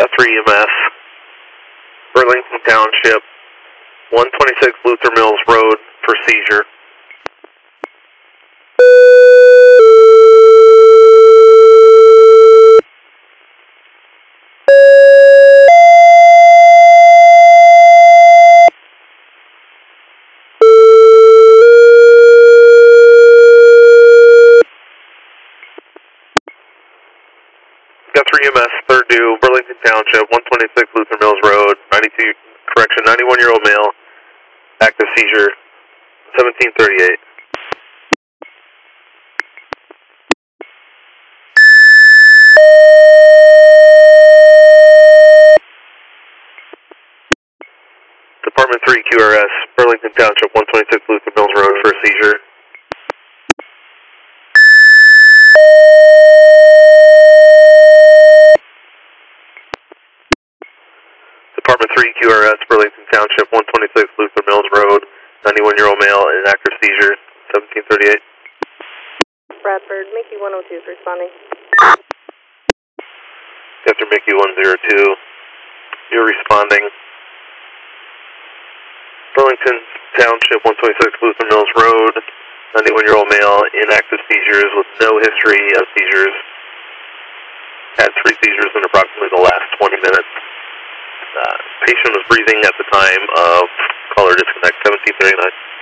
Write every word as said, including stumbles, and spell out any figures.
Got three E M S, Burlington Township, one twenty-six Luther Mills Road for seizure. Got three E M S, third due, Burlington Township, one twenty-six Luther Mills Road, ninety-two, correction, ninety-one year old male, active seizure, seventeen thirty-eight. Department three Q R S, Burlington Township, one twenty-six Luther Mills Road for a seizure. Department three Q R S, Burlington Township, one twenty-six Luther Mills Road, ninety-one year old male in active seizure, seventeen thirty-eight. Bradford, Mickey one oh two is responding. After Mickey one oh two, you're responding. Burlington Township, one twenty-six Luther Mills Road, ninety-one year old male in active seizures with no history of seizures. Had three seizures in approximately the last twenty minutes. Uh, patient was breathing at the time of caller disconnect, seventeen thirty-nine.